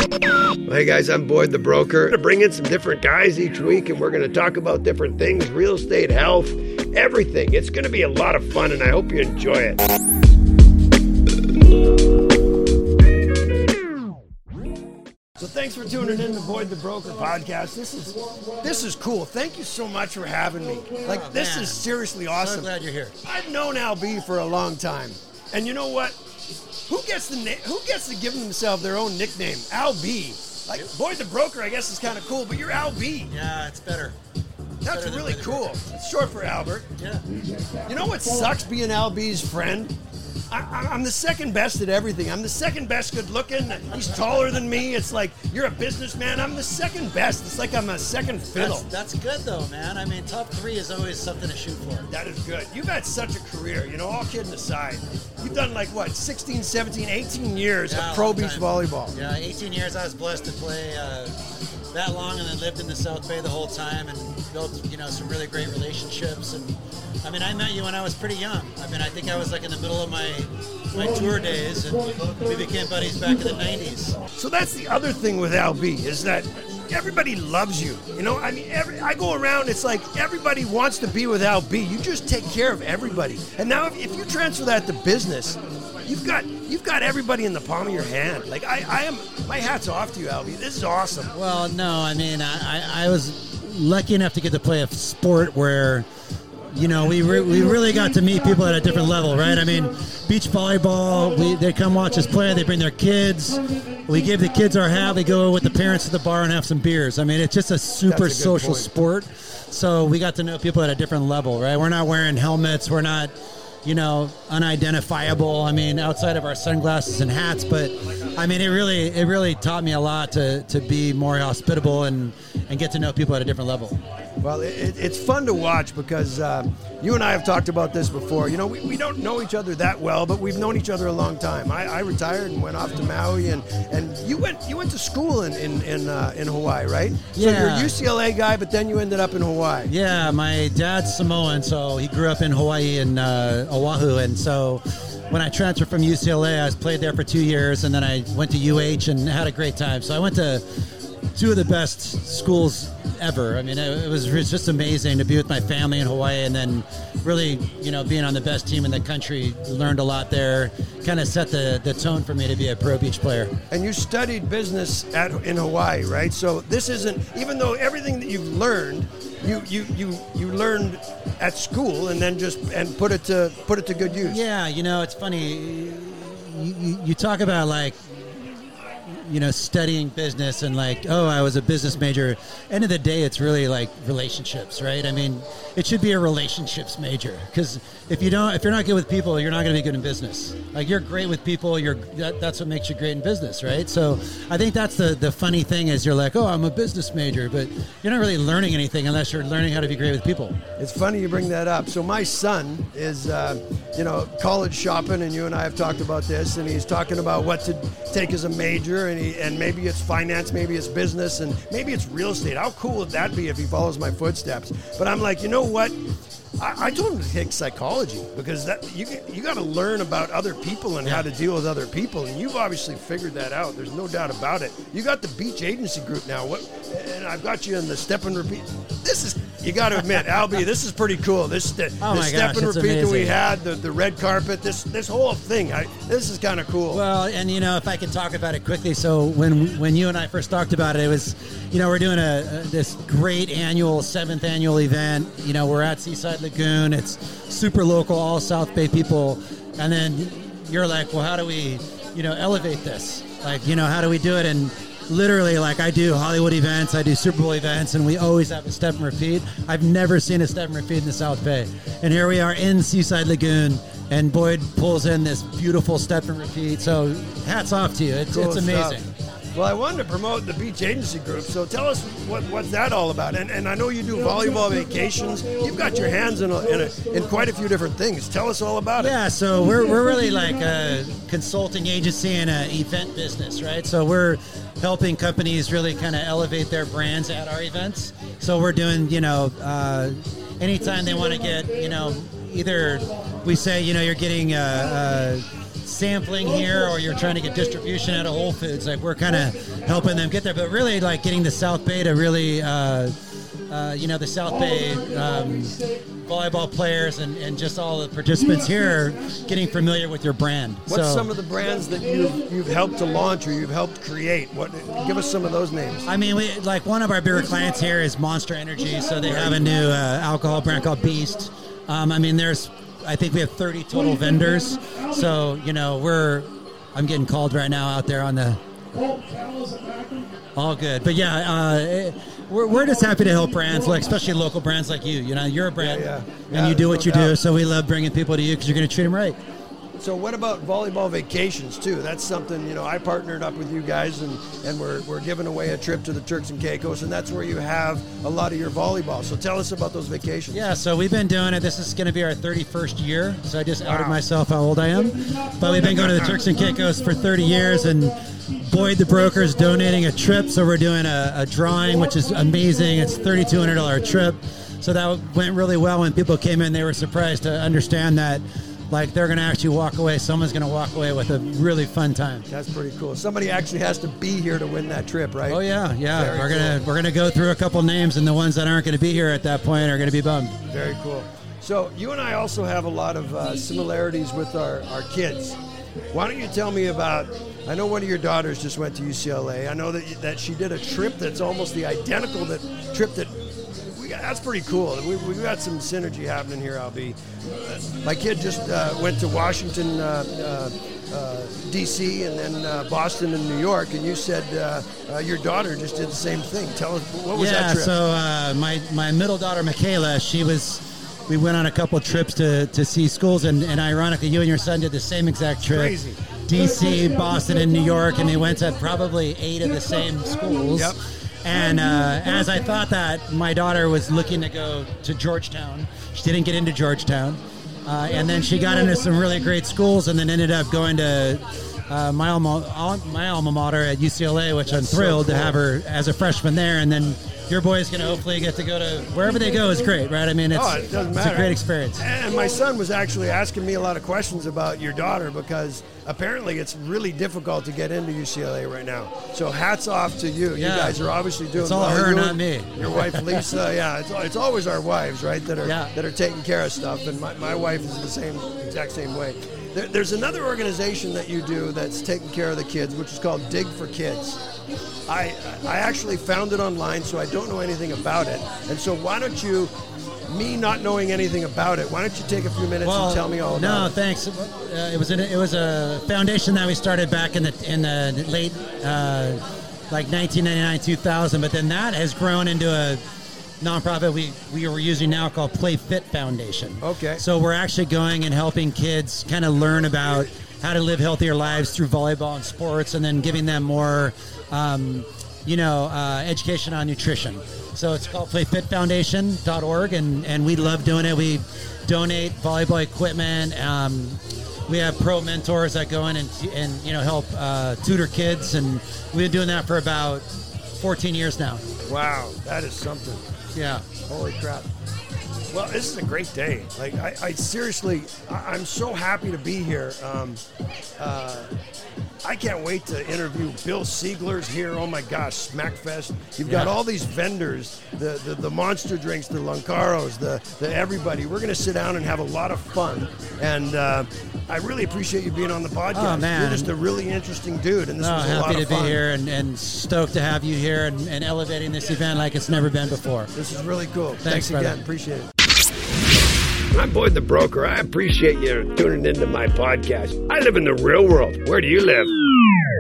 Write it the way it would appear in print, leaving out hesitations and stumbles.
Hey guys, I'm Boyd the Broker. I'm going to bring in some different guys each week, and we're going to talk about different things, real estate, health, everything. It's going to be a lot of fun, and I hope you enjoy it. So thanks for tuning in to Boyd the Broker podcast. This is cool. Thank you so much for having me. This is seriously awesome. So glad you're here. I've known Al B for a long time, and you know what? Who gets to give themselves their own nickname? Al B. Like Boyd the Broker, I guess is kind of cool, but you're Al B. Yeah, it's better. That's really cool. It's short for Albert. Yeah. You know what sucks being Al B's friend? I'm the second best at everything. I'm the second best good looking. He's taller than me. It's like, you're a businessman. I'm the second best. It's like I'm a second fiddle. That's good though, man. I mean, top 3 is always something to shoot for. That is good. You've had such a career, all kidding aside. You've done 16, 17, 18 years of pro beach volleyball. Yeah, 18 years. I was blessed to play that long, and then lived in the South Bay the whole time and built, some really great relationships. And I mean, I met you when I was pretty young. I mean, I think I was in the middle of my tour days, and we became buddies back in the 90s. So that's the other thing with Al B, is that everybody loves you. I mean, I go around, it's like everybody wants to be with Al B. You just take care of everybody. And now if you transfer that to business, you've got everybody in the palm of your hand. Like my hat's off to you, Al B. This is awesome. Well, no, I mean, I was lucky enough to get to play a sport where we really got to meet people at a different level, right? I mean, beach volleyball, they come watch us play, they bring their kids, we give the kids our hat, we go with the parents to the bar and have some beers. I mean, it's just a super social sport, so we got to know people at a different level, right? We're not wearing helmets, we're not, unidentifiable, I mean, outside of our sunglasses and hats, but I mean, it really taught me a lot to be more hospitable and get to know people at a different level. Well, it's fun to watch because you and I have talked about this before. We don't know each other that well, but we've known each other a long time. I retired and went off to Maui, and you went to school in Hawaii, right? Yeah. So you're a UCLA guy, but then you ended up in Hawaii. Yeah, my dad's Samoan, so he grew up in Hawaii and Oahu, and so when I transferred from UCLA, I played there for 2 years, and then I went to UH and had a great time. So I went to 2 of the best schools ever. I mean, it was just amazing to be with my family in Hawaii, and then really, being on the best team in the country, learned a lot there, kind of set the tone for me to be a pro beach player. And you studied business in Hawaii, right? So this isn't, even though everything that you've learned, you learned at school and then put it to good use. Yeah, it's funny. You talk about studying business and I was a business major. End of the day, it's really relationships, right? I mean, it should be a relationships major, because if you're not good with people, you're not going to be good in business. You're great with people, that's what makes you great in business, right? So I think that's the funny thing is you're like, oh, I'm a business major, but you're not really learning anything unless you're learning how to be great with people. It's funny you bring that up. So my son is, college shopping, and you and I have talked about this, and he's talking about what to take as a major, and maybe it's finance, maybe it's business, and maybe it's real estate. How cool would that be if he follows my footsteps? But I'm like, you know what? I told him to take psychology, because you got to learn about other people and how to deal with other people, and you've obviously figured that out. There's no doubt about it. You got the beach agency group now. And I've got you in the step and repeat. You got to admit, Albie, this is pretty cool. The step and repeat that we had, the red carpet, this whole thing. This is kind of cool. Well, and if I can talk about it quickly. So when you and I first talked about it, it was, we're doing this great 7th annual event. We're at Seaside Lagoon. It's super local, all South Bay people. And then you're like, well, how do we, elevate this? How do we do it? And literally, I do Hollywood events, I do Super Bowl events, and we always have a step and repeat. I've never seen a step and repeat in the South Bay. And here we are in Seaside Lagoon, and Boyd pulls in this beautiful step and repeat. So hats off to you. It's amazing. Stuff. Well, I wanted to promote the beach agency group, so tell us what's that all about. And I know you do volleyball vacations. You've got your hands in quite a few different things. Tell us all about it. Yeah, so we're really like a consulting agency and an event business, right? So we're helping companies really kind of elevate their brands at our events. So we're doing, anytime they want to get, either we say, you're getting sampling here or you're trying to get distribution out of Whole Foods, like we're kind of helping them get there. But really, like getting the South Bay to really, the South Bay volleyball players and just all the participants here getting familiar with your brand. What's some of the brands that you've helped to launch or you've helped create? Give us some of those names. I mean, one of our bigger clients here is Monster Energy, so they have a new alcohol brand called Beast. I think we have 30 total vendors. So, I'm getting called right now out there on the... All good. But yeah, we're just happy to help brands, like especially local brands like you. You're a brand, and you do what you do, so we love bringing people to you because you're going to treat them right. So what about volleyball vacations too? That's something, I partnered up with you guys and we're giving away a trip to the Turks and Caicos, and that's where you have a lot of your volleyball. So tell us about those vacations. Yeah, so we've been doing it. This is going to be our 31st year. So I just outed myself how old I am. But we've been going to the Turks and Caicos for 30 years, and Boyd the Broker's donating a trip. So we're doing a drawing, which is amazing. It's a $3,200 trip. So that went really well. When people came in, they were surprised to understand that they're going to actually walk away. Someone's going to walk away with a really fun time. That's pretty cool. Somebody actually has to be here to win that trip, right? Oh yeah. We're gonna go through a couple names, and the ones that aren't going to be here at that point are going to be bummed. Very cool. So you and I also have a lot of similarities with our kids. Why don't you tell me about? I know one of your daughters just went to UCLA. I know that she did a trip that's almost the identical trip that. That's pretty cool. We've got some synergy happening here, Albie. My kid just went to Washington, D.C., and then Boston and New York, and you said your daughter just did the same thing. Tell us, what was that trip? Yeah, so my middle daughter, Michaela, we went on a couple trips to see schools, and ironically, you and your son did the same exact trip. Crazy. D.C., Boston, and New York, and they went to probably 8 of the same schools. Yep. And as I thought that my daughter was looking to go to Georgetown, she didn't get into Georgetown. And then she got into some really great schools and then ended up going to my alma mater at UCLA, which I'm thrilled to have her as a freshman there. And then your boy's going to hopefully get to go to wherever they go is great, right? I mean, it doesn't matter. It's a great experience. And my son was actually asking me a lot of questions about your daughter because apparently it's really difficult to get into UCLA right now. So hats off to you. Yeah. You guys are obviously doing it's all well. her, not me. Your wife Lisa, it's always our wives, right, that are taking care of stuff. And my wife is the exact same way. There's another organization that you do that's taking care of the kids, which is called Dig for Kids. I actually found it online, so I don't know anything about it. And so why don't you, me not knowing anything about it, why don't you take a few minutes and tell me all about it? No, thanks. It was a foundation that we started back in the late 1999, 2000, but then that has grown into a nonprofit we were using now called Play Fit Foundation. Okay. So we're actually going and helping kids kind of learn about how to live healthier lives through volleyball and sports, and then giving them more, education on nutrition. So it's called playfitfoundation.org, and we love doing it. We donate volleyball equipment. We have pro mentors that go in and help tutor kids, and we've been doing that for about 14 years now. Wow, that is something. Yeah. Holy crap. Well, this is a great day. I seriously, I'm so happy to be here. I can't wait to interview Bill Siegler's here. Oh my gosh, Smackfest. You've got all these vendors, the monster drinks, the Lancaros, the everybody. We're going to sit down and have a lot of fun. And I really appreciate you being on the podcast. Oh, man. You're just a really interesting dude, and this was a lot of fun. Happy to be here and stoked to have you here and elevating this event like it's never been before. This is really cool. Thanks brother. again. Appreciate it. I'm Boyd the Broker. I appreciate you tuning into my podcast. I live in the real world. Where do you live?